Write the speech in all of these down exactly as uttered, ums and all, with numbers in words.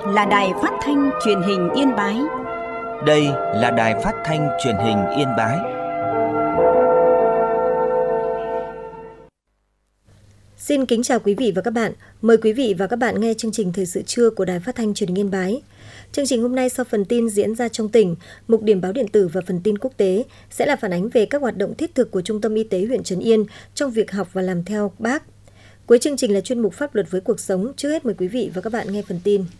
là Đài Phát thanh Truyền hình Yên Bái. Đây là Đài Phát thanh Truyền hình Yên Bái. Xin kính chào quý vị và các bạn. Mời quý vị và các bạn nghe chương trình Thời sự trưa của Đài Phát thanh Truyền hình Yên Bái. Chương trình hôm nay sau phần tin diễn ra trong tỉnh, mục điểm báo điện tử và phần tin quốc tế sẽ là phản ánh về các hoạt động thiết thực của Trung tâm Y tế huyện Trấn Yên trong việc học và làm theo Bác. Cuối chương trình là chuyên mục Pháp luật với cuộc sống. Trước hết mời quý vị và các bạn nghe phần tin.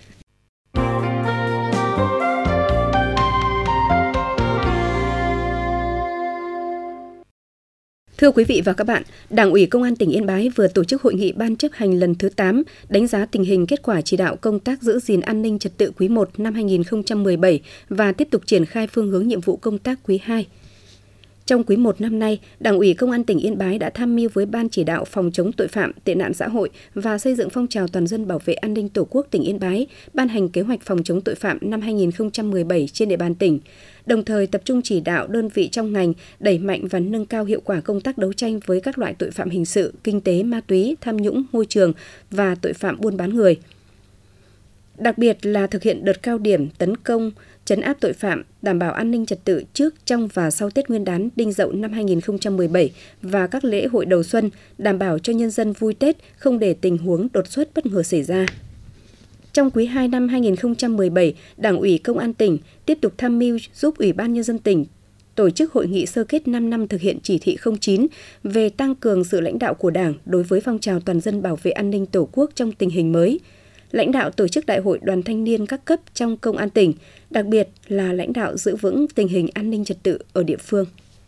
Thưa quý vị và các bạn, Đảng ủy Công an tỉnh Yên Bái vừa tổ chức hội nghị Ban chấp hành lần thứ tám đánh giá tình hình kết quả chỉ đạo công tác giữ gìn an ninh trật tự quý một năm hai nghìn không trăm mười bảy và tiếp tục triển khai phương hướng nhiệm vụ công tác quý hai. Trong quý một năm nay, Đảng ủy Công an tỉnh Yên Bái đã tham mưu với Ban chỉ đạo phòng chống tội phạm, tệ nạn xã hội và xây dựng phong trào toàn dân bảo vệ an ninh Tổ quốc tỉnh Yên Bái, ban hành kế hoạch phòng chống tội phạm năm hai nghìn không trăm mười bảy trên địa bàn tỉnh, đồng thời tập trung chỉ đạo đơn vị trong ngành đẩy mạnh và nâng cao hiệu quả công tác đấu tranh với các loại tội phạm hình sự, kinh tế, ma túy, tham nhũng, môi trường và tội phạm buôn bán người. Đặc biệt là thực hiện đợt cao điểm tấn công, trấn áp tội phạm, đảm bảo an ninh trật tự trước, trong và sau Tết Nguyên đán Đinh Dậu năm hai nghìn không trăm mười bảy và các lễ hội đầu xuân, đảm bảo cho nhân dân vui Tết, không để tình huống đột xuất bất ngờ xảy ra. Trong quý hai năm hai nghìn không trăm mười bảy, Đảng ủy Công an tỉnh tiếp tục tham mưu giúp Ủy ban Nhân dân tỉnh tổ chức hội nghị sơ kết năm năm thực hiện chỉ thị không chín về tăng cường sự lãnh đạo của Đảng đối với phong trào toàn dân bảo vệ an ninh Tổ quốc trong tình hình mới. Lãnh đạo tổ chức đại hội đoàn thanh niên các cấp trong Công an tỉnh, đặc biệt là lãnh đạo giữ vững tình hình an ninh trật tự ở địa phương.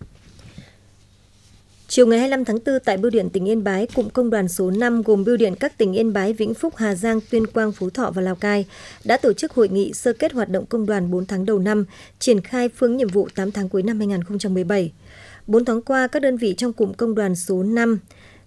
Chiều ngày hai mươi lăm tháng tư tại Bưu điện tỉnh Yên Bái, cụm công đoàn số năm gồm Bưu điện các tỉnh Yên Bái, Vĩnh Phúc, Hà Giang, Tuyên Quang, Phú Thọ và Lào Cai đã tổ chức hội nghị sơ kết hoạt động công đoàn bốn tháng đầu năm, triển khai phương nhiệm vụ tám tháng cuối năm hai nghìn không trăm mười bảy. bốn tháng qua, các đơn vị trong cụm công đoàn số năm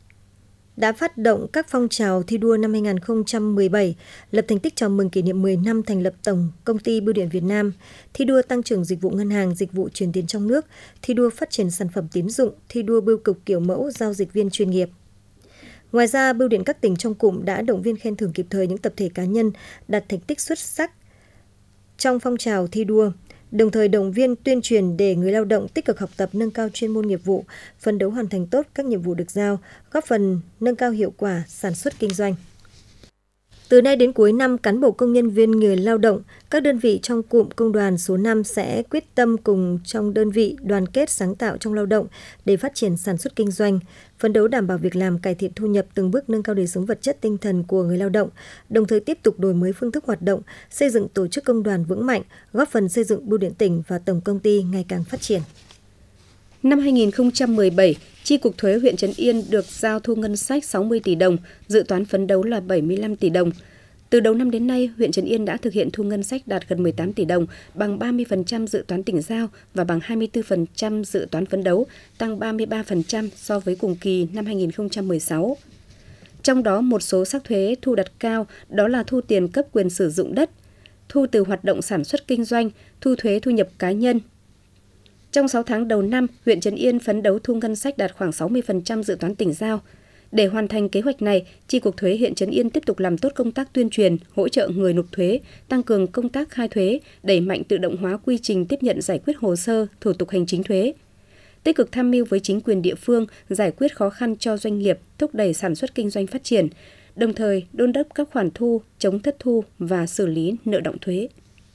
đã phát động các phong trào thi đua năm hai nghìn không trăm mười bảy, lập thành tích chào mừng kỷ niệm mười năm thành lập Tổng Công ty Bưu điện Việt Nam, thi đua tăng trưởng dịch vụ ngân hàng, dịch vụ chuyển tiền trong nước, thi đua phát triển sản phẩm tín dụng, thi đua bưu cục kiểu mẫu, giao dịch viên chuyên nghiệp. Ngoài ra, Bưu điện các tỉnh trong cụm đã động viên khen thưởng kịp thời những tập thể cá nhân đạt thành tích xuất sắc trong phong trào thi đua, đồng thời động viên tuyên truyền để người lao động tích cực học tập, nâng cao chuyên môn nghiệp vụ, phấn đấu hoàn thành tốt các nhiệm vụ được giao, góp phần nâng cao hiệu quả sản xuất kinh doanh. Từ nay đến cuối năm, cán bộ công nhân viên người lao động, các đơn vị trong cụm công đoàn số năm sẽ quyết tâm cùng trong đơn vị đoàn kết sáng tạo trong lao động để phát triển sản xuất kinh doanh, phấn đấu đảm bảo việc làm, cải thiện thu nhập, từng bước nâng cao đời sống vật chất tinh thần của người lao động, đồng thời tiếp tục đổi mới phương thức hoạt động, xây dựng tổ chức công đoàn vững mạnh, góp phần xây dựng Bưu điện tỉnh và tổng công ty ngày càng phát triển. Năm hai nghìn không trăm mười bảy, Chi cục Thuế huyện Trấn Yên được giao thu ngân sách sáu mươi tỷ đồng, dự toán phấn đấu là bảy mươi lăm tỷ đồng. Từ đầu năm đến nay, huyện Trấn Yên đã thực hiện thu ngân sách đạt gần mười tám tỷ đồng, bằng ba mươi phần trăm dự toán tỉnh giao và bằng hai mươi tư phần trăm dự toán phấn đấu, tăng ba mươi ba phần trăm so với cùng kỳ năm hai nghìn không trăm mười sáu. Trong đó, một số sắc thuế thu đặt cao, đó là thu tiền cấp quyền sử dụng đất, thu từ hoạt động sản xuất kinh doanh, thu thuế thu nhập cá nhân. Trong sáu tháng đầu năm, huyện Trấn Yên phấn đấu thu ngân sách đạt khoảng sáu mươi phần trăm dự toán tỉnh giao. Để hoàn thành kế hoạch này, Chi cục Thuế huyện Trấn Yên tiếp tục làm tốt công tác tuyên truyền, hỗ trợ người nộp thuế, tăng cường công tác khai thuế, đẩy mạnh tự động hóa quy trình tiếp nhận giải quyết hồ sơ, thủ tục hành chính thuế. Tích cực tham mưu với chính quyền địa phương, giải quyết khó khăn cho doanh nghiệp, thúc đẩy sản xuất kinh doanh phát triển, đồng thời đôn đốc các khoản thu, chống thất thu và xử lý nợ động thuế.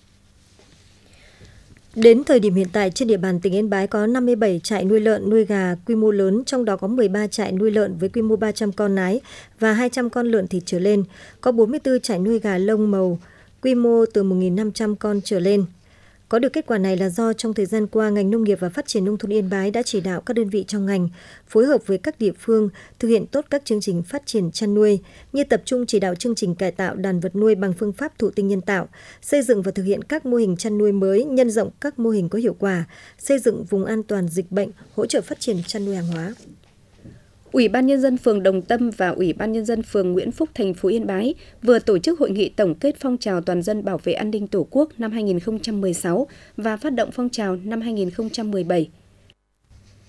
Đến thời điểm hiện tại, trên địa bàn tỉnh Yên Bái có năm mươi bảy trại nuôi lợn, nuôi gà quy mô lớn, trong đó có mười ba trại nuôi lợn với quy mô ba trăm con nái và hai trăm con lợn thịt trở lên. Có bốn mươi tư trại nuôi gà lông màu, quy mô từ một nghìn năm trăm con trở lên. Có được kết quả này là do trong thời gian qua, ngành nông nghiệp và phát triển nông thôn Yên Bái đã chỉ đạo các đơn vị trong ngành phối hợp với các địa phương thực hiện tốt các chương trình phát triển chăn nuôi, như tập trung chỉ đạo chương trình cải tạo đàn vật nuôi bằng phương pháp thụ tinh nhân tạo, xây dựng và thực hiện các mô hình chăn nuôi mới, nhân rộng các mô hình có hiệu quả, xây dựng vùng an toàn dịch bệnh, hỗ trợ phát triển chăn nuôi hàng hóa. Ủy ban Nhân dân phường Đồng Tâm và Ủy ban Nhân dân phường Nguyễn Phúc, thành phố Yên Bái vừa tổ chức hội nghị tổng kết phong trào toàn dân bảo vệ an ninh Tổ quốc năm hai nghìn không trăm mười sáu và phát động phong trào năm hai nghìn không trăm mười bảy.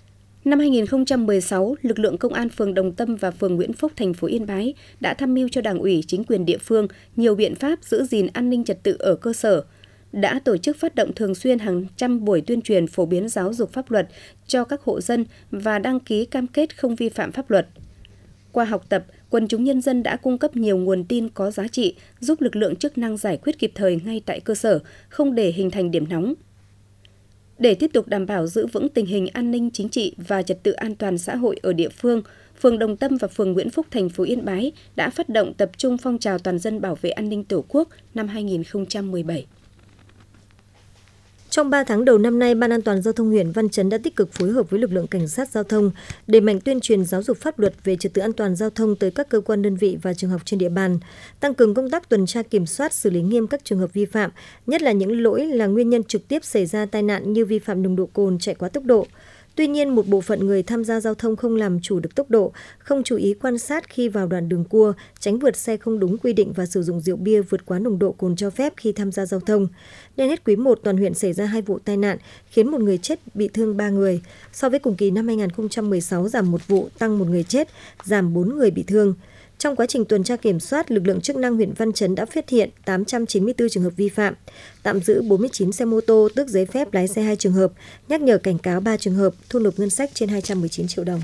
Năm hai nghìn không trăm mười sáu, lực lượng công an phường Đồng Tâm và phường Nguyễn Phúc, thành phố Yên Bái đã tham mưu cho Đảng ủy, chính quyền địa phương nhiều biện pháp giữ gìn an ninh trật tự ở cơ sở, đã tổ chức phát động thường xuyên hàng trăm buổi tuyên truyền phổ biến giáo dục pháp luật cho các hộ dân và đăng ký cam kết không vi phạm pháp luật. Qua học tập, quần chúng nhân dân đã cung cấp nhiều nguồn tin có giá trị, giúp lực lượng chức năng giải quyết kịp thời ngay tại cơ sở, không để hình thành điểm nóng. Để tiếp tục đảm bảo giữ vững tình hình an ninh chính trị và trật tự an toàn xã hội ở địa phương, phường Đồng Tâm và phường Nguyễn Phúc, thành phố Yên Bái đã phát động tập trung phong trào toàn dân bảo vệ an ninh Tổ quốc năm hai nghìn không trăm mười bảy. Trong ba tháng đầu năm nay, Ban An toàn Giao thông huyện Văn Chấn đã tích cực phối hợp với lực lượng cảnh sát giao thông, đẩy mạnh tuyên truyền giáo dục pháp luật về trật tự an toàn giao thông tới các cơ quan đơn vị và trường học trên địa bàn, tăng cường công tác tuần tra kiểm soát, xử lý nghiêm các trường hợp vi phạm, nhất là những lỗi là nguyên nhân trực tiếp xảy ra tai nạn như vi phạm nồng độ cồn, chạy quá tốc độ. Tuy nhiên, một bộ phận người tham gia giao thông không làm chủ được tốc độ, không chú ý quan sát khi vào đoạn đường cua, tránh vượt xe không đúng quy định và sử dụng rượu bia vượt quá nồng độ cồn cho phép khi tham gia giao thông. Đến hết quý một, toàn huyện xảy ra hai vụ tai nạn, khiến một người chết, bị thương ba người. So với cùng kỳ năm hai nghìn không trăm mười sáu, giảm một vụ, tăng một người chết, giảm bốn người bị thương. Trong quá trình tuần tra kiểm soát, lực lượng chức năng huyện Văn Chấn đã phát hiện tám trăm chín mươi tư trường hợp vi phạm, tạm giữ bốn mươi chín xe mô tô, tước giấy phép lái xe hai trường hợp, nhắc nhở cảnh cáo ba trường hợp, thu nộp ngân sách trên hai trăm mười chín triệu đồng.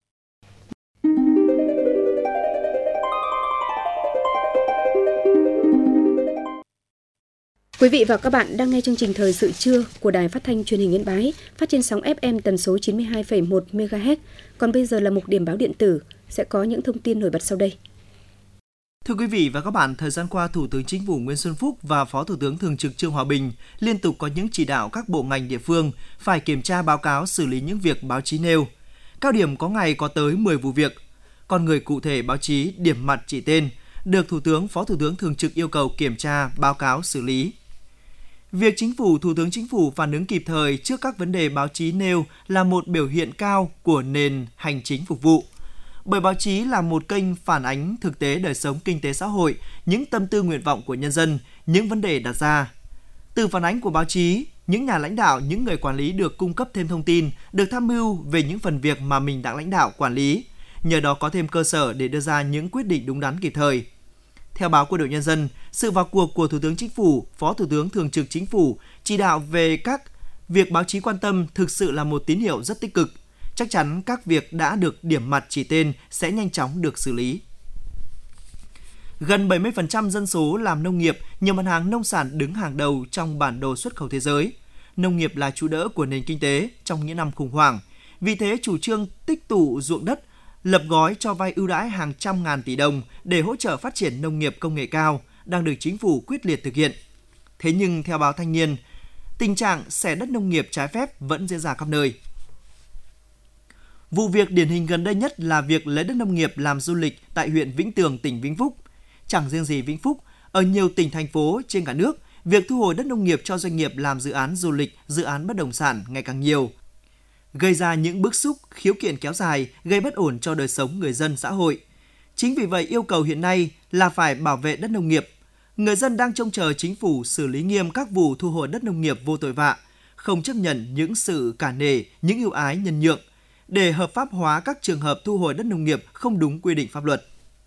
Quý vị và các bạn đang nghe chương trình Thời sự trưa của Đài Phát thanh Truyền hình Yên Bái, phát trên sóng ép em tần số chín mươi hai phẩy một mê ga héc. Còn bây giờ là mục điểm báo điện tử, sẽ có những thông tin nổi bật sau đây. Thưa quý vị và các bạn, thời gian qua, Thủ tướng Chính phủ Nguyễn Xuân Phúc và Phó Thủ tướng Thường trực Trương Hòa Bình liên tục có những chỉ đạo các bộ ngành địa phương phải kiểm tra, báo cáo, xử lý những việc báo chí nêu. Cao điểm có ngày có tới mười vụ việc. Con người cụ thể báo chí, điểm mặt chỉ tên, được Thủ tướng, Phó Thủ tướng Thường trực yêu cầu kiểm tra, báo cáo, xử lý. Việc Chính phủ, Thủ tướng Chính phủ phản ứng kịp thời trước các vấn đề báo chí nêu là một biểu hiện cao của nền hành chính phục vụ. Bởi báo chí là một kênh phản ánh thực tế đời sống kinh tế xã hội, những tâm tư nguyện vọng của nhân dân, những vấn đề đặt ra. Từ phản ánh của báo chí, những nhà lãnh đạo, những người quản lý được cung cấp thêm thông tin, được tham mưu về những phần việc mà mình đang lãnh đạo quản lý, nhờ đó có thêm cơ sở để đưa ra những quyết định đúng đắn kịp thời. Theo báo Quân đội Nhân dân, sự vào cuộc của Thủ tướng Chính phủ, Phó Thủ tướng Thường trực Chính phủ chỉ đạo về các việc báo chí quan tâm thực sự là một tín hiệu rất tích cực. Chắc chắn các việc đã được điểm mặt chỉ tên sẽ nhanh chóng được xử lý. Gần bảy mươi phần trăm dân số làm nông nghiệp, nhiều mặt hàng nông sản đứng hàng đầu trong bản đồ xuất khẩu thế giới. Nông nghiệp là trụ đỡ của nền kinh tế trong những năm khủng hoảng. Vì thế, chủ trương tích tụ ruộng đất, lập gói cho vay ưu đãi hàng trăm ngàn tỷ đồng để hỗ trợ phát triển nông nghiệp công nghệ cao đang được Chính phủ quyết liệt thực hiện. Thế nhưng, theo báo Thanh niên, tình trạng xẻ đất nông nghiệp trái phép vẫn diễn ra khắp nơi. Vụ việc điển hình gần đây nhất là việc lấy đất nông nghiệp làm du lịch tại huyện Vĩnh Tường, tỉnh Vĩnh Phúc. Chẳng riêng gì Vĩnh Phúc, ở nhiều tỉnh, thành phố trên cả nước, việc thu hồi đất nông nghiệp cho doanh nghiệp làm dự án du lịch, dự án bất động sản ngày càng nhiều, gây ra những bức xúc, khiếu kiện kéo dài, gây bất ổn cho đời sống người dân, xã hội. Chính vì vậy, yêu cầu hiện nay là phải bảo vệ đất nông nghiệp. Người dân đang trông chờ Chính phủ xử lý nghiêm các vụ thu hồi đất nông nghiệp vô tội vạ, không chấp nhận những sự cả nể, những ưu ái nhân nhượng, để hợp pháp hóa các trường hợp thu hồi đất nông nghiệp không đúng quy định pháp luật.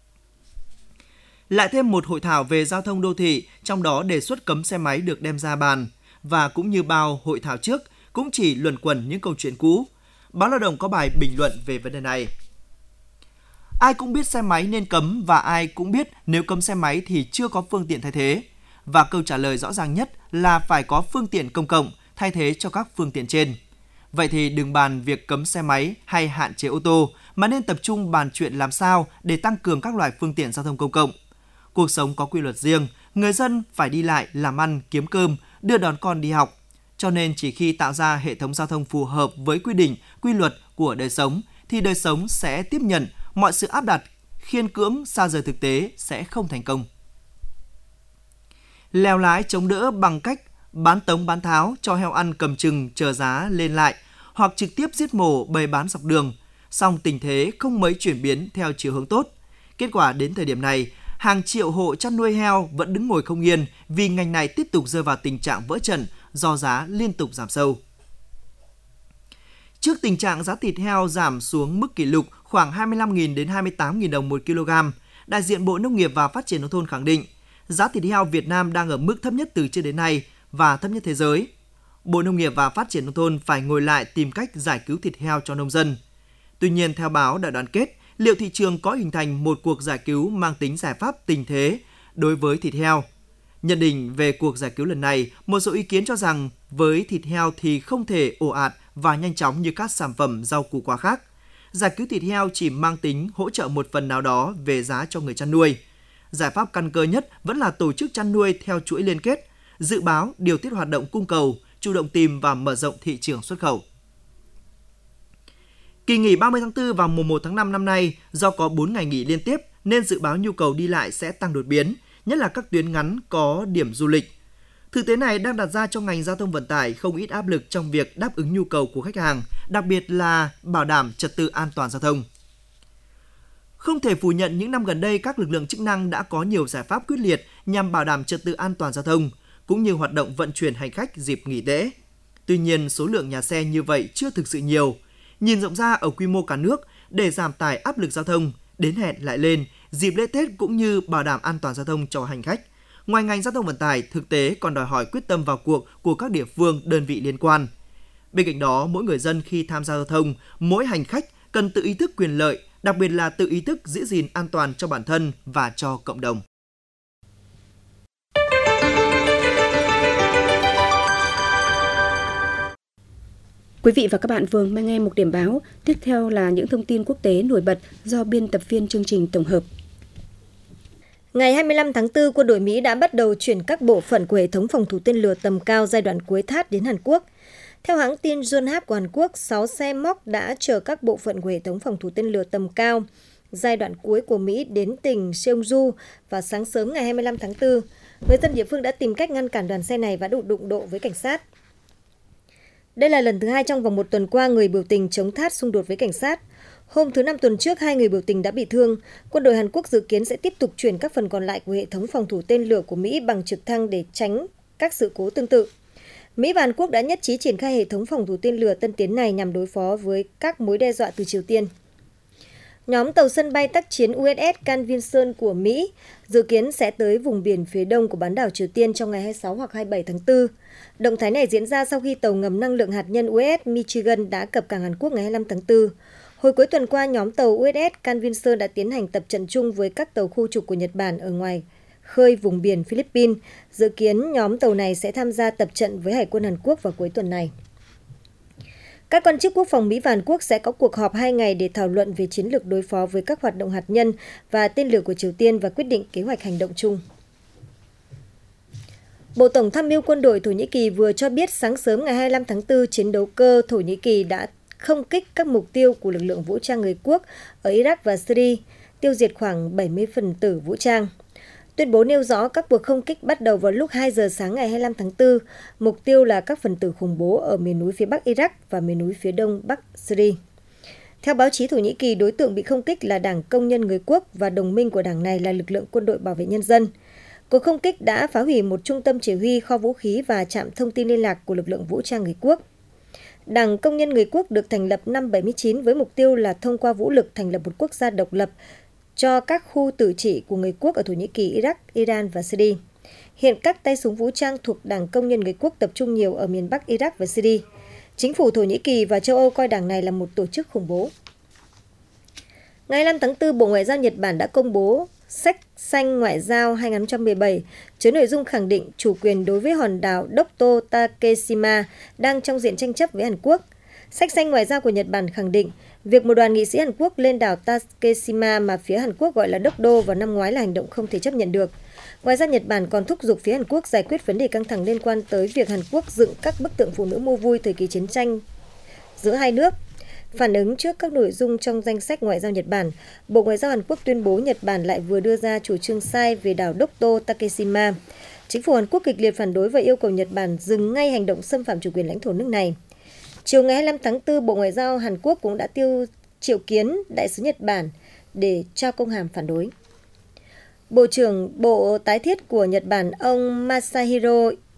Lại thêm một hội thảo về giao thông đô thị, trong đó đề xuất cấm xe máy được đem ra bàn, và cũng như bao hội thảo trước, cũng chỉ luẩn quẩn những câu chuyện cũ. Báo Lao động có bài bình luận về vấn đề này. Ai cũng biết xe máy nên cấm và ai cũng biết nếu cấm xe máy thì chưa có phương tiện thay thế. Và câu trả lời rõ ràng nhất là phải có phương tiện công cộng thay thế cho các phương tiện trên. Vậy thì đừng bàn việc cấm xe máy hay hạn chế ô tô, mà nên tập trung bàn chuyện làm sao để tăng cường các loại phương tiện giao thông công cộng. Cuộc sống có quy luật riêng, người dân phải đi lại, làm ăn, kiếm cơm, đưa đón con đi học. Cho nên chỉ khi tạo ra hệ thống giao thông phù hợp với quy định, quy luật của đời sống, thì đời sống sẽ tiếp nhận mọi sự áp đặt, khiên cưỡng xa rời thực tế sẽ không thành công. Lèo lái chống đỡ bằng cách bán tống bán tháo cho heo ăn cầm chừng chờ giá lên lại, hoặc trực tiếp giết mổ bày bán dọc đường, song tình thế không mấy chuyển biến theo chiều hướng tốt. Kết quả đến thời điểm này, hàng triệu hộ chăn nuôi heo vẫn đứng ngồi không yên vì ngành này tiếp tục rơi vào tình trạng vỡ trận do giá liên tục giảm sâu. Trước tình trạng giá thịt heo giảm xuống mức kỷ lục khoảng hai mươi lăm nghìn đến hai mươi tám nghìn đồng một kg, đại diện Bộ Nông nghiệp và Phát triển Nông thôn khẳng định giá thịt heo Việt Nam đang ở mức thấp nhất từ trước đến nay và thấp nhất thế giới. Bộ Nông nghiệp và Phát triển Nông thôn phải ngồi lại tìm cách giải cứu thịt heo cho nông dân. Tuy nhiên, theo báo Đại đoàn kết, liệu thị trường có hình thành một cuộc giải cứu mang tính giải pháp tình thế đối với thịt heo? Nhận định về cuộc giải cứu lần này, một số ý kiến cho rằng với thịt heo thì không thể ồ ạt và nhanh chóng như các sản phẩm rau củ quả khác. Giải cứu thịt heo chỉ mang tính hỗ trợ một phần nào đó về giá cho người chăn nuôi. Giải pháp căn cơ nhất vẫn là tổ chức chăn nuôi theo chuỗi liên kết, dự báo, điều tiết hoạt động cung cầu, chủ động tìm và mở rộng thị trường xuất khẩu. Kỳ nghỉ ba mươi tháng tư và mùng một tháng năm năm nay do có bốn ngày nghỉ liên tiếp nên dự báo nhu cầu đi lại sẽ tăng đột biến, nhất là các tuyến ngắn có điểm du lịch. Thực tế này đang đặt ra cho ngành giao thông vận tải không ít áp lực trong việc đáp ứng nhu cầu của khách hàng, đặc biệt là bảo đảm trật tự an toàn giao thông. Không thể phủ nhận những năm gần đây các lực lượng chức năng đã có nhiều giải pháp quyết liệt nhằm bảo đảm trật tự an toàn giao thông, cũng như hoạt động vận chuyển hành khách dịp nghỉ lễ. Tuy nhiên, số lượng nhà xe như vậy chưa thực sự nhiều. Nhìn rộng ra ở quy mô cả nước, để giảm tải áp lực giao thông, đến hẹn lại lên, dịp lễ Tết cũng như bảo đảm an toàn giao thông cho hành khách. Ngoài ngành giao thông vận tải, thực tế còn đòi hỏi quyết tâm vào cuộc của các địa phương, đơn vị liên quan. Bên cạnh đó, mỗi người dân khi tham gia giao thông, mỗi hành khách cần tự ý thức quyền lợi, đặc biệt là tự ý thức giữ gìn an toàn cho bản thân và cho cộng đồng. Quý vị và các bạn vừa nghe nghe một điểm báo, tiếp theo là những thông tin quốc tế nổi bật do biên tập viên chương trình tổng hợp. Ngày hai mươi lăm tháng tư, quân đội Mỹ đã bắt đầu chuyển các bộ phận của hệ thống phòng thủ tên lửa tầm cao giai đoạn cuối thắt đến Hàn Quốc. Theo hãng tin Yonhap của Hàn Quốc, sáu xe móc đã chở các bộ phận của hệ thống phòng thủ tên lửa tầm cao giai đoạn cuối của Mỹ đến tỉnh Seongju vào sáng sớm ngày hai mươi lăm tháng tư. Người dân địa phương đã tìm cách ngăn cản đoàn xe này và đụng đụng độ với cảnh sát. Đây là lần thứ hai trong vòng một tuần qua người biểu tình chống thắt xung đột với cảnh sát. Hôm thứ Năm tuần trước, hai người biểu tình đã bị thương. Quân đội Hàn Quốc dự kiến sẽ tiếp tục chuyển các phần còn lại của hệ thống phòng thủ tên lửa của Mỹ bằng trực thăng để tránh các sự cố tương tự. Mỹ và Hàn Quốc đã nhất trí triển khai hệ thống phòng thủ tên lửa tân tiến này nhằm đối phó với các mối đe dọa từ Triều Tiên. Nhóm tàu sân bay tác chiến u ét ét Carl Vinson của Mỹ dự kiến sẽ tới vùng biển phía đông của bán đảo Triều Tiên trong ngày hai mươi sáu hoặc hai mươi bảy tháng tư. Động thái này diễn ra sau khi tàu ngầm năng lượng hạt nhân u ét ét Michigan đã cập cảng Hàn Quốc ngày hai mươi lăm tháng tư. Hồi cuối tuần qua, nhóm tàu u ét ét Carl Vinson đã tiến hành tập trận chung với các tàu khu trục của Nhật Bản ở ngoài khơi vùng biển Philippines. Dự kiến nhóm tàu này sẽ tham gia tập trận với Hải quân Hàn Quốc vào cuối tuần này. Các quan chức quốc phòng Mỹ và Hàn Quốc sẽ có cuộc họp hai ngày để thảo luận về chiến lược đối phó với các hoạt động hạt nhân và tên lửa của Triều Tiên và quyết định kế hoạch hành động chung. Bộ Tổng tham mưu quân đội Thổ Nhĩ Kỳ vừa cho biết sáng sớm ngày hai mươi lăm tháng tư, chiến đấu cơ Thổ Nhĩ Kỳ đã không kích các mục tiêu của lực lượng vũ trang người quốc ở Iraq và Syria, tiêu diệt khoảng bảy mươi phần tử vũ trang. Tuyên bố nêu rõ các cuộc không kích bắt đầu vào lúc hai giờ sáng ngày hai mươi lăm tháng tư, mục tiêu là các phần tử khủng bố ở miền núi phía Bắc Iraq và miền núi phía Đông Bắc Syria. Theo báo chí Thổ Nhĩ Kỳ, đối tượng bị không kích là Đảng Công nhân Người Quốc và đồng minh của đảng này là lực lượng quân đội bảo vệ nhân dân. Cuộc không kích đã phá hủy một trung tâm chỉ huy, kho vũ khí và trạm thông tin liên lạc của lực lượng vũ trang người Quốc. Đảng Công nhân Người Quốc được thành lập năm bảy mươi chín với mục tiêu là thông qua vũ lực thành lập một quốc gia độc lập cho các khu tự trị của người Quốc ở Thổ Nhĩ Kỳ, Iraq, Iran và Syria. Hiện các tay súng vũ trang thuộc Đảng Công nhân Người Quốc tập trung nhiều ở miền Bắc Iraq và Syria. Chính phủ Thổ Nhĩ Kỳ và châu Âu coi đảng này là một tổ chức khủng bố. Ngày hai mươi lăm tháng tư, Bộ Ngoại giao Nhật Bản đã công bố Sách xanh ngoại giao hai không một bảy chứa nội dung khẳng định chủ quyền đối với hòn đảo Dokdo Takeshima đang trong diện tranh chấp với Hàn Quốc. Sách xanh ngoại giao của Nhật Bản khẳng định việc một đoàn nghị sĩ Hàn Quốc lên đảo Takeshima mà phía Hàn Quốc gọi là Dokdo vào năm ngoái là hành động không thể chấp nhận được. Ngoài ra, Nhật Bản còn thúc giục phía Hàn Quốc giải quyết vấn đề căng thẳng liên quan tới việc Hàn Quốc dựng các bức tượng phụ nữ mua vui thời kỳ chiến tranh giữa hai nước. Phản ứng trước các nội dung trong danh sách ngoại giao Nhật Bản, Bộ Ngoại giao Hàn Quốc tuyên bố Nhật Bản lại vừa đưa ra chủ trương sai về đảo Dokdo Takeshima. Chính phủ Hàn Quốc kịch liệt phản đối và yêu cầu Nhật Bản dừng ngay hành động xâm phạm chủ quyền lãnh thổ nước này. Chiều ngày hai mươi lăm tháng tư, Bộ Ngoại giao Hàn Quốc cũng đã tiêu triệu kiến đại sứ Nhật Bản để trao công hàm phản đối. Bộ trưởng Bộ Tái thiết của Nhật Bản ông Masahiro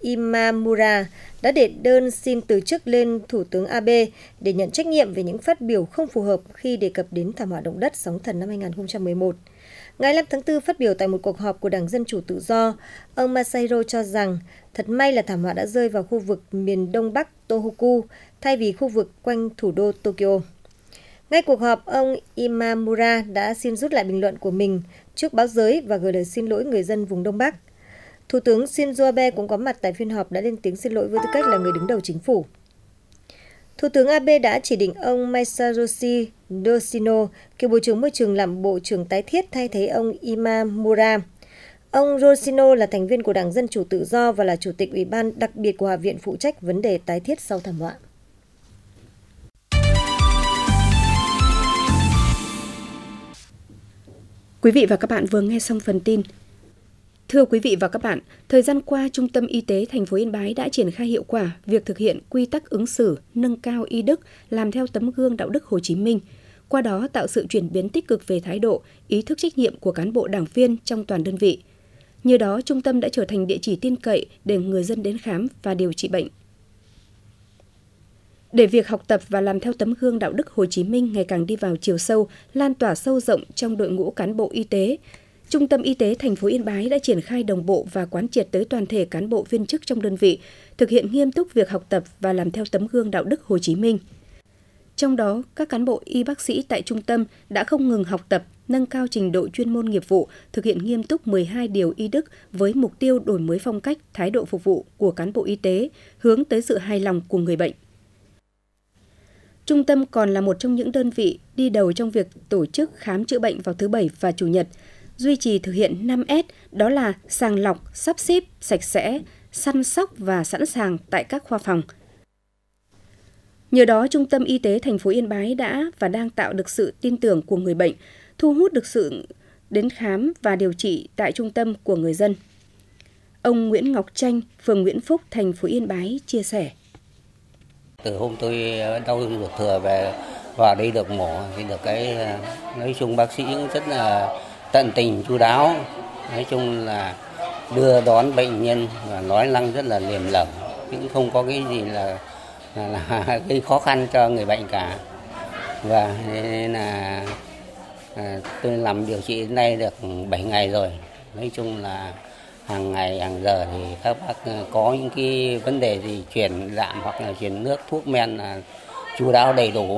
Imamura đã đệ đơn xin từ chức lên Thủ tướng Abe để nhận trách nhiệm về những phát biểu không phù hợp khi đề cập đến thảm họa động đất sóng thần năm hai nghìn không trăm mười một. Ngày năm tháng tư, phát biểu tại một cuộc họp của Đảng Dân Chủ Tự Do, ông Masahiro cho rằng thật may là thảm họa đã rơi vào khu vực miền đông bắc Tohoku thay vì khu vực quanh thủ đô Tokyo. Ngay cuộc họp, ông Imamura đã xin rút lại bình luận của mình trước báo giới và gửi lời xin lỗi người dân vùng Đông Bắc. Thủ tướng Shinzo Abe cũng có mặt tại phiên họp đã lên tiếng xin lỗi với tư cách là người đứng đầu chính phủ. Thủ tướng Abe đã chỉ định ông Masayoshi Yoshino, cựu Bộ trưởng Môi trường làm Bộ trưởng Tái thiết thay thế ông Imamura. Ông Yoshino là thành viên của Đảng Dân Chủ Tự Do và là Chủ tịch Ủy ban đặc biệt của Hạ viện phụ trách vấn đề tái thiết sau thảm họa. Quý vị và các bạn vừa nghe xong phần tin. Thưa quý vị và các bạn, thời gian qua, Trung tâm Y tế thành phố Yên Bái đã triển khai hiệu quả việc thực hiện quy tắc ứng xử, nâng cao y đức, làm theo tấm gương đạo đức Hồ Chí Minh, qua đó tạo sự chuyển biến tích cực về thái độ, ý thức trách nhiệm của cán bộ đảng viên trong toàn đơn vị. Nhờ đó, trung tâm đã trở thành địa chỉ tin cậy để người dân đến khám và điều trị bệnh. Để việc học tập và làm theo tấm gương đạo đức Hồ Chí Minh ngày càng đi vào chiều sâu, lan tỏa sâu rộng trong đội ngũ cán bộ y tế, Trung tâm Y tế thành phố Yên Bái đã triển khai đồng bộ và quán triệt tới toàn thể cán bộ viên chức trong đơn vị, thực hiện nghiêm túc việc học tập và làm theo tấm gương đạo đức Hồ Chí Minh. Trong đó, các cán bộ y bác sĩ tại trung tâm đã không ngừng học tập, nâng cao trình độ chuyên môn nghiệp vụ, thực hiện nghiêm túc mười hai điều y đức với mục tiêu đổi mới phong cách, thái độ phục vụ của cán bộ y tế, hướng tới sự hài lòng của người bệnh. Trung tâm còn là một trong những đơn vị đi đầu trong việc tổ chức khám chữa bệnh vào thứ Bảy và Chủ nhật, duy trì thực hiện năm S, đó là sàng lọc, sắp xếp, sạch sẽ, săn sóc và sẵn sàng tại các khoa phòng. Nhờ đó, Trung tâm Y tế thành phố Yên Bái đã và đang tạo được sự tin tưởng của người bệnh, thu hút được sự đến khám và điều trị tại trung tâm của người dân. Ông Nguyễn Ngọc Tranh, phường Nguyễn Phúc, thành phố Yên Bái chia sẻ. Từ hôm tôi đau ruột thừa về vào đây được mổ thì được cái nói chung bác sĩ cũng rất là tận tình chu đáo, nói chung là đưa đón bệnh nhân và nói năng rất là liềm lởm, cũng không có cái gì là là, là gây khó khăn cho người bệnh cả. Và nên là à, tôi làm điều trị đến nay được bảy ngày rồi, nói chung là hàng ngày hàng giờ thì các bác có những cái vấn đề gì chuyển đạm hoặc là chuyển nước thuốc men là chu đáo đầy đủ.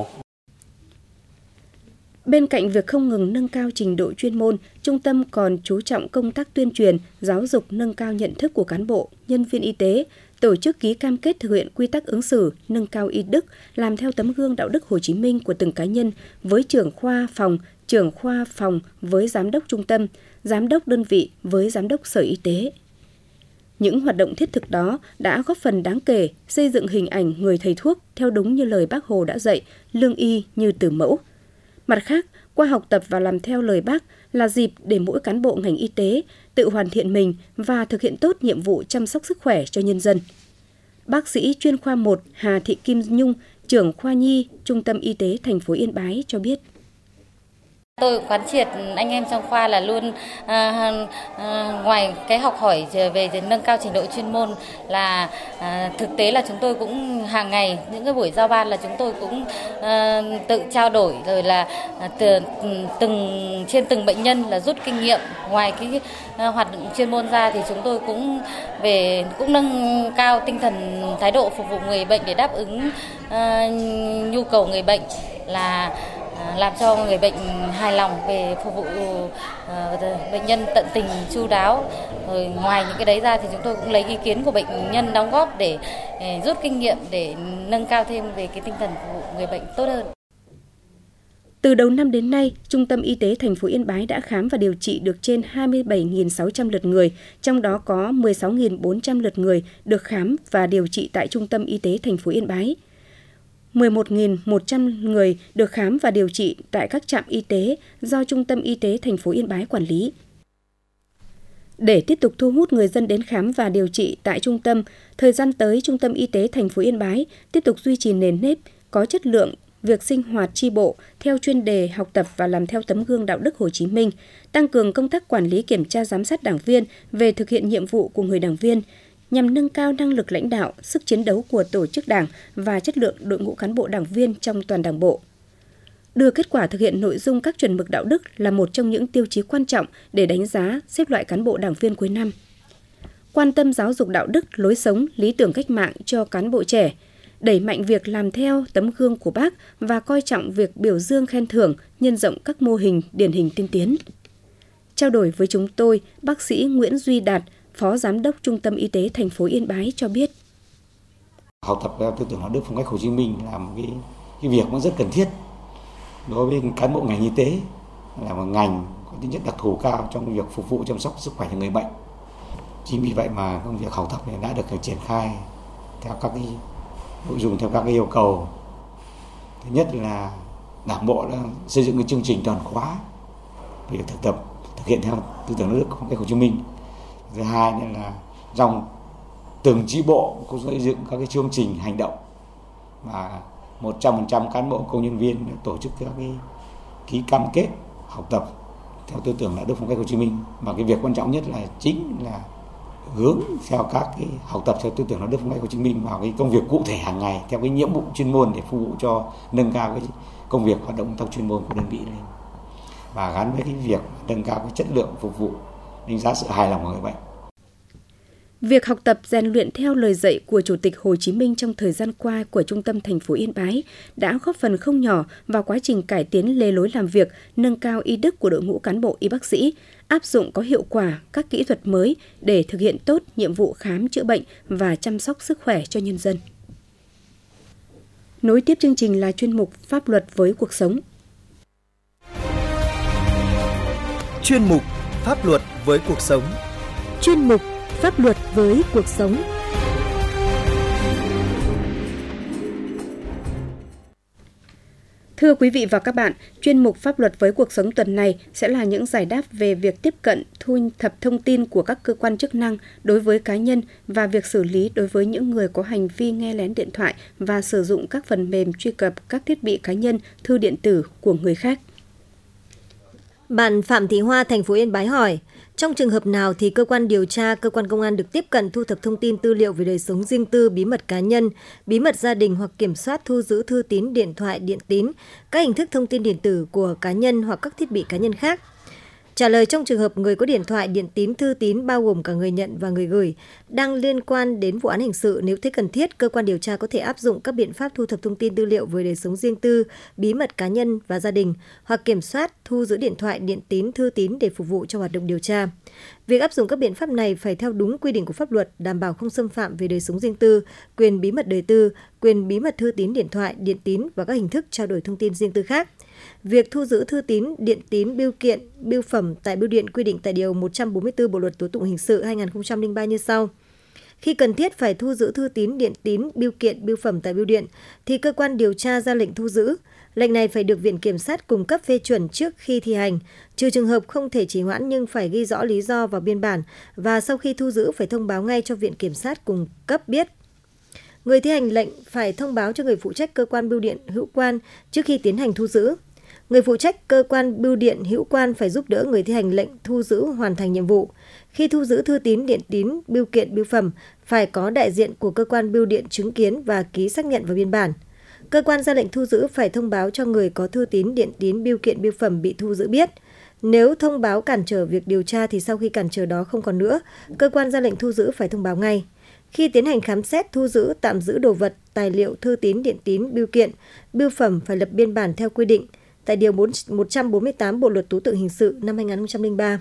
Bên cạnh việc không ngừng nâng cao trình độ chuyên môn, trung tâm còn chú trọng công tác tuyên truyền, giáo dục nâng cao nhận thức của cán bộ, nhân viên y tế, tổ chức ký cam kết thực hiện quy tắc ứng xử, nâng cao y đức, làm theo tấm gương đạo đức Hồ Chí Minh của từng cá nhân với trưởng khoa phòng, trưởng khoa phòng với giám đốc trung tâm, giám đốc đơn vị với giám đốc sở y tế. Những hoạt động thiết thực đó đã góp phần đáng kể xây dựng hình ảnh người thầy thuốc theo đúng như lời Bác Hồ đã dạy, lương y như từ mẫu. Mặt khác, qua học tập và làm theo lời Bác là dịp để mỗi cán bộ ngành y tế tự hoàn thiện mình và thực hiện tốt nhiệm vụ chăm sóc sức khỏe cho nhân dân. Bác sĩ chuyên khoa một Hà Thị Kim Nhung, trưởng khoa nhi, Trung tâm Y tế thành phố Yên Bái cho biết. Tôi quán triệt anh em trong khoa là luôn à, à, ngoài cái học hỏi về nâng cao trình độ chuyên môn là à, thực tế là chúng tôi cũng hàng ngày những cái buổi giao ban là chúng tôi cũng à, tự trao đổi rồi là à, từ, từng trên từng bệnh nhân là rút kinh nghiệm. Ngoài cái à, hoạt động chuyên môn ra thì chúng tôi cũng về cũng nâng cao tinh thần thái độ phục vụ người bệnh để đáp ứng à, nhu cầu người bệnh là làm cho người bệnh hài lòng về phục vụ uh, bệnh nhân tận tình chu đáo. Rồi ngoài những cái đấy ra thì chúng tôi cũng lấy ý kiến của bệnh nhân đóng góp để, để rút kinh nghiệm để nâng cao thêm về cái tinh thần phục vụ người bệnh tốt hơn. Từ đầu năm đến nay, Trung tâm Y tế thành phố Yên Bái đã khám và điều trị được trên hai mươi bảy nghìn sáu trăm lượt người, trong đó có mười sáu nghìn bốn trăm lượt người được khám và điều trị tại Trung tâm Y tế thành phố Yên Bái. mười một nghìn một trăm người được khám và điều trị tại các trạm y tế do Trung tâm Y tế thành phố Yên Bái quản lý. Để tiếp tục thu hút người dân đến khám và điều trị tại trung tâm, thời gian tới Trung tâm Y tế thành phố Yên Bái tiếp tục duy trì nền nếp, có chất lượng việc sinh hoạt chi bộ theo chuyên đề học tập và làm theo tấm gương đạo đức Hồ Chí Minh, tăng cường công tác quản lý kiểm tra giám sát đảng viên về thực hiện nhiệm vụ của người đảng viên, nhằm nâng cao năng lực lãnh đạo, sức chiến đấu của tổ chức đảng và chất lượng đội ngũ cán bộ đảng viên trong toàn Đảng bộ. Đưa kết quả thực hiện nội dung các chuẩn mực đạo đức là một trong những tiêu chí quan trọng để đánh giá, xếp loại cán bộ đảng viên cuối năm. Quan tâm giáo dục đạo đức, lối sống, lý tưởng cách mạng cho cán bộ trẻ, đẩy mạnh việc làm theo tấm gương của Bác và coi trọng việc biểu dương khen thưởng, nhân rộng các mô hình điển hình tiên tiến. Trao đổi với chúng tôi, bác sĩ Nguyễn Duy Đạt, Phó Giám đốc Trung tâm Y tế thành phố Yên Bái cho biết. Học tập tư tưởng đạo đức phong cách Hồ Chí Minh là một cái, cái việc nó rất cần thiết đối với cán bộ ngành y tế, là một ngành có tính chất đặc thù cao trong việc phục vụ chăm sóc sức khỏe cho người bệnh. Chính vì vậy mà công việc học tập này đã được triển khai theo các cái nội dung, theo các cái yêu cầu. Thứ nhất là Đảng bộ đã xây dựng cái chương trình toàn khóa về thực tập thực hiện theo tư tưởng đạo đức phong cách Hồ Chí Minh. Thứ hai nữa là trong từng chi bộ cũng xây dựng các cái chương trình hành động và một trăm phần trăm cán bộ công nhân viên tổ chức các cái ký cam kết học tập theo tư tưởng đạo đức phong cách Hồ Chí Minh. Và cái việc quan trọng nhất là chính là hướng theo các cái học tập theo tư tưởng đạo đức phong cách Hồ Chí Minh vào cái công việc cụ thể hàng ngày theo cái nhiệm vụ chuyên môn để phục vụ cho nâng cao cái công việc hoạt động công tác chuyên môn của đơn vị lên, và gắn với cái việc nâng cao cái chất lượng phục vụ, đánh giá sự hài lòng của người bệnh. Việc học tập rèn luyện theo lời dạy của Chủ tịch Hồ Chí Minh trong thời gian qua của Trung tâm thành phố Yên Bái đã góp phần không nhỏ vào quá trình cải tiến lề lối làm việc, nâng cao y đức của đội ngũ cán bộ y bác sĩ, áp dụng có hiệu quả các kỹ thuật mới để thực hiện tốt nhiệm vụ khám chữa bệnh và chăm sóc sức khỏe cho nhân dân. Nối tiếp chương trình là chuyên mục Pháp luật với cuộc sống. Chuyên mục Pháp luật với cuộc sống. Chuyên mục Pháp luật với cuộc sống. Thưa quý vị và các bạn, chuyên mục Pháp luật với cuộc sống tuần này sẽ là những giải đáp về việc tiếp cận, thu thập thông tin của các cơ quan chức năng đối với cá nhân và việc xử lý đối với những người có hành vi nghe lén điện thoại và sử dụng các phần mềm truy cập các thiết bị cá nhân, thư điện tử của người khác. Bạn Phạm Thị Hoa, thành phố Yên Bái hỏi, trong trường hợp nào thì cơ quan điều tra, cơ quan công an được tiếp cận thu thập thông tin tư liệu về đời sống riêng tư, bí mật cá nhân, bí mật gia đình hoặc kiểm soát thu giữ thư tín, điện thoại, điện tín, các hình thức thông tin điện tử của cá nhân hoặc các thiết bị cá nhân khác? Trả lời, trong trường hợp người có điện thoại, điện tín, thư tín bao gồm cả người nhận và người gửi đang liên quan đến vụ án hình sự, nếu thấy cần thiết, cơ quan điều tra có thể áp dụng các biện pháp thu thập thông tin tư liệu về đời sống riêng tư, bí mật cá nhân và gia đình, hoặc kiểm soát thu giữ điện thoại, điện tín, thư tín để phục vụ cho hoạt động điều tra. Việc áp dụng các biện pháp này phải theo đúng quy định của pháp luật, đảm bảo không xâm phạm về đời sống riêng tư, quyền bí mật đời tư, quyền bí mật thư tín, điện thoại, điện tín và các hình thức trao đổi thông tin riêng tư khác. Việc thu giữ thư tín, điện tín, bưu kiện, bưu phẩm tại bưu điện quy định tại Điều một trăm bốn mươi tư Bộ Luật Tố tụng Hình sự hai nghìn không trăm lẻ ba như sau. Khi cần thiết phải thu giữ thư tín, điện tín, bưu kiện, bưu phẩm tại bưu điện, thì cơ quan điều tra ra lệnh thu giữ. Lệnh này phải được Viện Kiểm sát cung cấp phê chuẩn trước khi thi hành, trừ trường hợp không thể trì hoãn nhưng phải ghi rõ lý do vào biên bản, và sau khi thu giữ phải thông báo ngay cho Viện Kiểm sát cung cấp biết. Người thi hành lệnh phải thông báo cho người phụ trách cơ quan bưu điện hữu quan trước khi tiến hành thu giữ. Người phụ trách cơ quan bưu điện hữu quan phải giúp đỡ người thi hành lệnh thu giữ hoàn thành nhiệm vụ. Khi thu giữ thư tín, điện tín, bưu kiện, bưu phẩm, phải có đại diện của cơ quan bưu điện chứng kiến và ký xác nhận vào biên bản. Cơ quan ra lệnh thu giữ phải thông báo cho người có thư tín, điện tín, bưu kiện, bưu phẩm bị thu giữ biết. Nếu thông báo cản trở việc điều tra thì sau khi cản trở đó không còn nữa, cơ quan ra lệnh thu giữ phải thông báo ngay. Khi tiến hành khám xét, thu giữ, tạm giữ đồ vật, tài liệu, thư tín, điện tín, bưu kiện, bưu phẩm phải lập biên bản theo quy định tại Điều một trăm bốn mươi tám Bộ Luật Tố tụng Hình sự năm hai nghìn không trăm lẻ ba.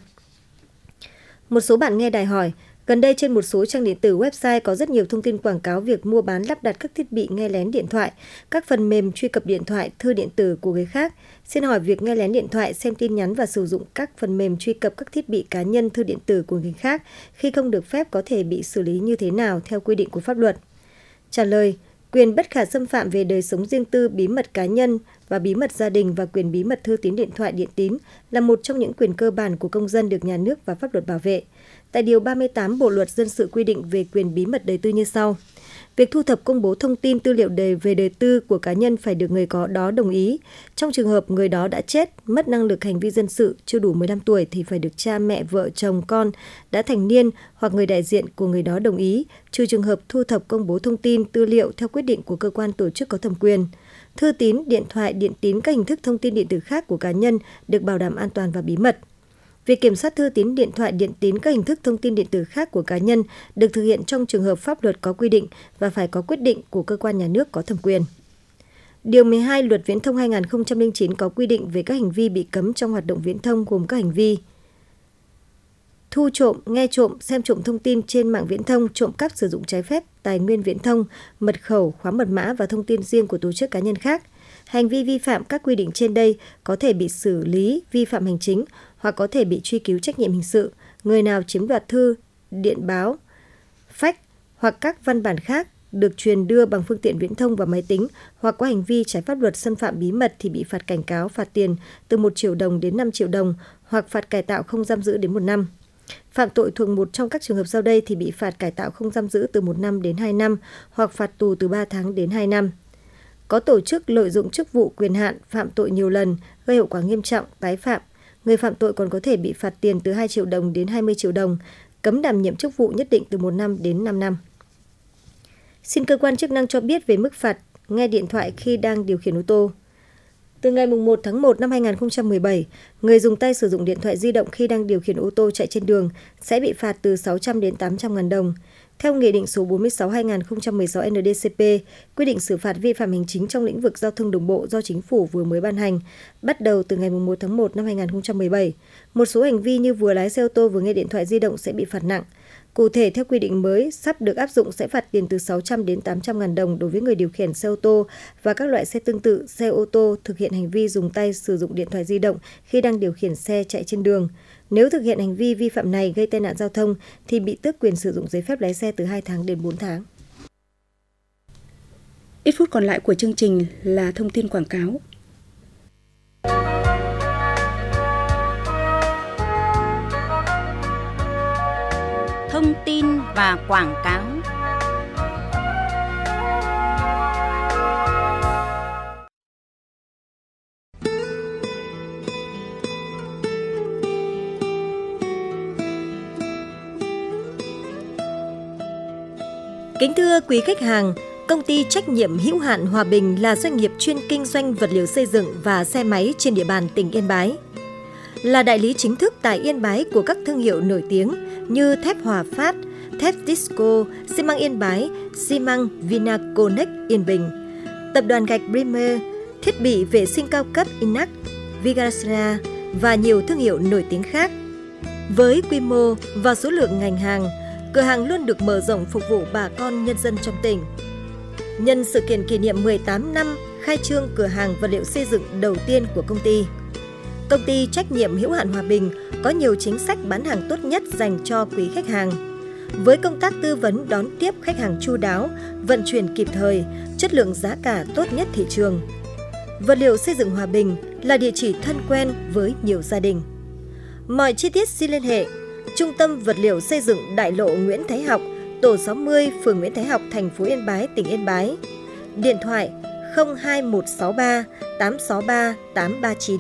Một số bạn nghe đài hỏi, gần đây trên một số trang điện tử, website có rất nhiều thông tin quảng cáo việc mua bán lắp đặt các thiết bị nghe lén điện thoại, các phần mềm truy cập điện thoại, thư điện tử của người khác. Xin hỏi việc nghe lén điện thoại, xem tin nhắn và sử dụng các phần mềm truy cập các thiết bị cá nhân, thư điện tử của người khác khi không được phép có thể bị xử lý như thế nào theo quy định của pháp luật? Trả lời, quyền bất khả xâm phạm về đời sống riêng tư, bí mật cá nhân và bí mật gia đình và quyền bí mật thư tín, điện thoại, điện tín là một trong những quyền cơ bản của công dân được nhà nước và pháp luật bảo vệ. tại Điều ba mươi tám Bộ Luật Dân sự quy định về quyền bí mật đời tư như sau. Việc thu thập công bố thông tin tư liệu đề về đời tư của cá nhân phải được người có đó đồng ý. Trong trường hợp người đó đã chết, mất năng lực hành vi dân sự, chưa đủ mười lăm tuổi thì phải được cha mẹ, vợ, chồng, con đã thành niên hoặc người đại diện của người đó đồng ý, trừ trường hợp thu thập công bố thông tin tư liệu theo quyết định của cơ quan tổ chức có thẩm quyền. Thư tín, điện thoại, điện tín, các hình thức thông tin điện tử khác của cá nhân được bảo đảm an toàn và bí mật. Việc kiểm soát thư tín, điện thoại, điện tín, các hình thức thông tin điện tử khác của cá nhân được thực hiện trong trường hợp pháp luật có quy định và phải có quyết định của cơ quan nhà nước có thẩm quyền. Điều mười hai Luật Viễn thông hai nghìn không trăm lẻ chín có quy định về các hành vi bị cấm trong hoạt động viễn thông gồm các hành vi thu trộm, nghe trộm, xem trộm thông tin trên mạng viễn thông, trộm cắp sử dụng trái phép tài nguyên viễn thông, mật khẩu, khóa mật mã và thông tin riêng của tổ chức cá nhân khác. Hành vi vi phạm các quy định trên đây có thể bị xử lý vi phạm hành chính hoặc có thể bị truy cứu trách nhiệm hình sự. Người nào chiếm đoạt thư, điện báo, fax hoặc các văn bản khác được truyền đưa bằng phương tiện viễn thông và máy tính hoặc có hành vi trái pháp luật xâm phạm bí mật thì bị phạt cảnh cáo, phạt tiền từ một triệu đồng đến năm triệu đồng hoặc phạt cải tạo không giam giữ đến một năm. Phạm tội thuộc một trong các trường hợp sau đây thì bị phạt cải tạo không giam giữ từ một năm đến hai năm hoặc phạt tù từ ba tháng đến hai năm. Có tổ chức lợi dụng chức vụ quyền hạn, phạm tội nhiều lần, gây hậu quả nghiêm trọng, tái phạm. Người phạm tội còn có thể bị phạt tiền từ hai triệu đồng đến hai mươi triệu đồng, cấm đảm nhiệm chức vụ nhất định từ một năm đến năm năm. Xin cơ quan chức năng cho biết về mức phạt nghe điện thoại khi đang điều khiển ô tô. Từ ngày mùng một tháng một năm hai nghìn không trăm mười bảy, người dùng tay sử dụng điện thoại di động khi đang điều khiển ô tô chạy trên đường sẽ bị phạt từ sáu trăm đến tám trăm nghìn đồng. Theo Nghị định số bốn mươi sáu trên hai nghìn không trăm mười sáu N D C P, quy định xử phạt vi phạm hành chính trong lĩnh vực giao thông đường bộ do Chính phủ vừa mới ban hành, bắt đầu từ ngày mùng một tháng một năm hai nghìn không trăm mười bảy. Một số hành vi như vừa lái xe ô tô vừa nghe điện thoại di động sẽ bị phạt nặng. Cụ thể, theo quy định mới sắp được áp dụng sẽ phạt tiền từ sáu trăm đến tám trăm nghìn đồng đối với người điều khiển xe ô tô và các loại xe tương tự, xe ô tô thực hiện hành vi dùng tay sử dụng điện thoại di động khi đang điều khiển xe chạy trên đường. Nếu thực hiện hành vi vi phạm này gây tai nạn giao thông thì bị tước quyền sử dụng giấy phép lái xe từ hai tháng đến bốn tháng. Ít phút còn lại của chương trình là thông tin quảng cáo. Thông tin và quảng cáo. Kính thưa quý khách hàng, Công ty trách nhiệm hữu hạn Hòa Bình là doanh nghiệp chuyên kinh doanh vật liệu xây dựng và xe máy trên địa bàn tỉnh Yên Bái. Là đại lý chính thức tại Yên Bái của các thương hiệu nổi tiếng như thép Hòa Phát, thép Tisco, xi măng Yên Bái, xi măng Vinaconex Yên Bình, tập đoàn gạch Bremer, thiết bị vệ sinh cao cấp Inac, Vigasra và nhiều thương hiệu nổi tiếng khác. Với quy mô và số lượng ngành hàng, cửa hàng luôn được mở rộng phục vụ bà con nhân dân trong tỉnh. Nhân sự kiện kỷ niệm mười tám năm khai trương cửa hàng vật liệu xây dựng đầu tiên của công ty, Công ty trách nhiệm hữu hạn Hòa Bình có nhiều chính sách bán hàng tốt nhất dành cho quý khách hàng. Với công tác tư vấn đón tiếp khách hàng chu đáo, vận chuyển kịp thời, chất lượng giá cả tốt nhất thị trường. Vật liệu xây dựng Hòa Bình là địa chỉ thân quen với nhiều gia đình. Mọi chi tiết xin liên hệ Trung tâm Vật liệu xây dựng Đại lộ Nguyễn Thái Học, tổ sáu mươi, phường Nguyễn Thái Học, thành phố Yên Bái, tỉnh Yên Bái. Điện thoại không hai một sáu ba tám sáu ba tám ba chín.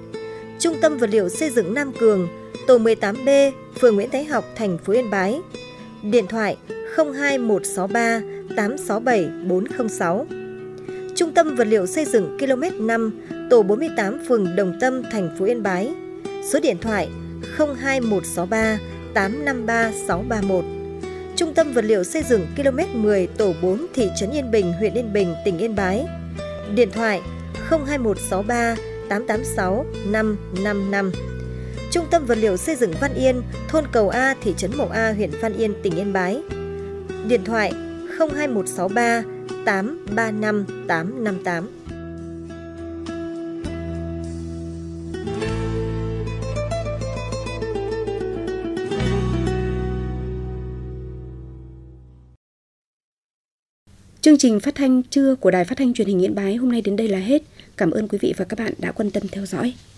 Trung tâm Vật liệu xây dựng Nam Cường, tổ mười tám B, phường Nguyễn Thái Học, thành phố Yên Bái. Điện thoại không hai một sáu ba tám sáu bảy bốn không sáu. Trung tâm Vật liệu xây dựng ki lô mét năm, tổ bốn mươi tám, phường Đồng Tâm, thành phố Yên Bái. Số điện thoại không hai một sáu ba tám năm ba sáu ba một. Trung tâm Vật liệu xây dựng ki lô mét mười, tổ bốn, thị trấn Yên Bình, huyện Yên Bình, tỉnh Yên Bái. Điện thoại không hai một sáu ba tám tám sáu năm năm năm. Trung tâm Vật liệu xây dựng Văn Yên, thôn Cầu A, thị trấn Mậu A, huyện Văn Yên, tỉnh Yên Bái. Điện thoại không hai một sáu ba tám ba năm tám năm tám. Chương trình phát thanh trưa của Đài Phát thanh Truyền hình Yên Bái hôm nay đến đây là hết. Cảm ơn quý vị và các bạn đã quan tâm theo dõi.